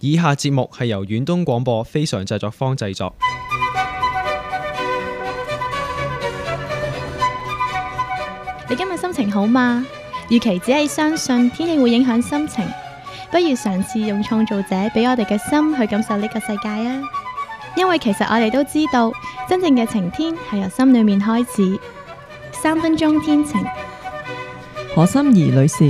以下節目係由遠東廣播非常製作坊製作。 你今日心情好嗎？與其只係相信天氣會影響心情，不如嘗試用創造者俾我哋嘅心去感受呢個世界啊！因為其實我哋都知道，真正嘅晴天係由心裏面開始。3分鐘天晴， 何心怡女士。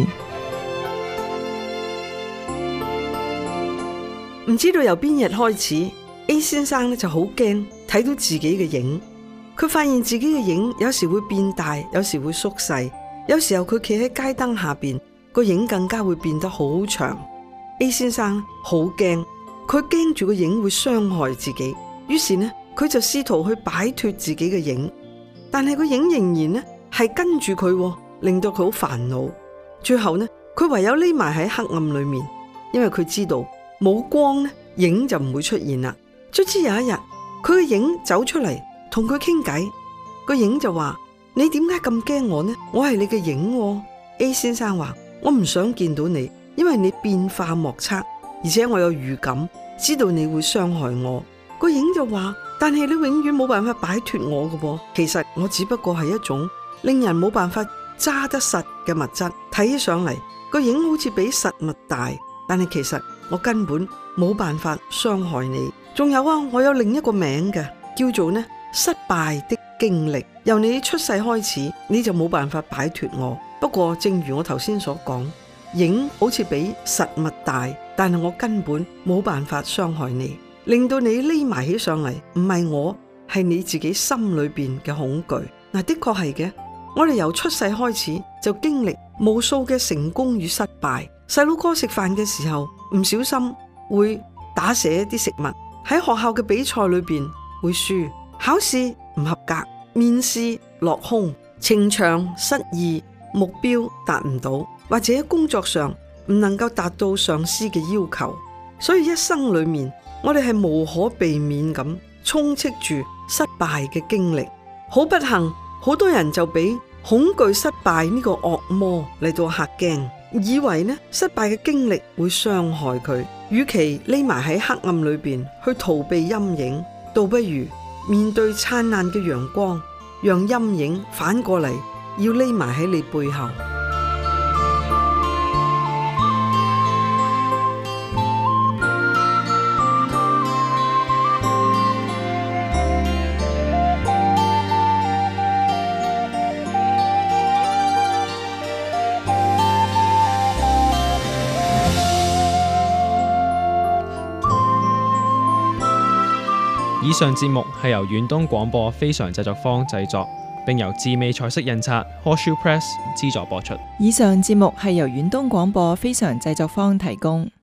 唔知道由邊日開始 ，A 先生就好驚睇到自己嘅影。佢發現自己嘅影有時會變大，有時會縮細，有時候佢企喺街燈下邊，個影更加會變得好長。A 先生好驚，佢驚住個影會傷害自己，於是呢，佢就試圖去擺脫自己嘅影，但係個影仍然呢係跟住佢，令到佢好煩惱。最後呢，佢唯有匿埋喺黑暗裏面，因為佢知道冇光呢，影就唔會出現啦。卒之有一日，佢嘅影走出嚟，同佢傾偈，個影就話：你點解咁驚我呢？我係你嘅影喎。A 先生話：我唔想見到你，因為你變化莫測，而且我有預感，知道你會傷害我。個影就話：但係你永遠冇辦法擺脫我嘅噃。其實我只不過係一種令人冇辦法揸得實嘅物質，睇起上嚟個影好似比實物大，但係其實我根本冇辦法傷害你。仲有啊，我有另一個名嘅，叫做呢失敗的經歷。由你出世開始，你就冇辦法擺脫我。不過正如我頭先所講，影好似比實物大，但係我根本冇辦法傷害你，令到你匿埋起上嚟。唔係我，係你自己心裏邊嘅恐懼。嗱，的確係嘅，我哋由出世開始就經歷無數嘅成功與失敗。細路哥食飯嘅時候唔小心會打瀉啲食物，喺學校嘅比賽裏邊會輸，考試唔合格，面試落空，情場失意，目標達唔到，或者工作上唔能夠達到上司嘅要求。所以一生裏面，我哋係無可避免咁充斥住失敗嘅經歷。好不幸，好多人就俾恐懼失敗呢個惡魔嚟到嚇驚，以為呢失敗嘅經歷會傷害佢。與其匿埋喺黑暗裏邊去逃避陰影，倒不如面對燦爛嘅陽光，讓陰影反過嚟要匿埋喺你背後。 以上節目係由遠東廣播非常製作坊製作，並由智美彩色印刷 Horseshoe Press 資助播出。 以上節目係由遠東廣播非常製作坊提供。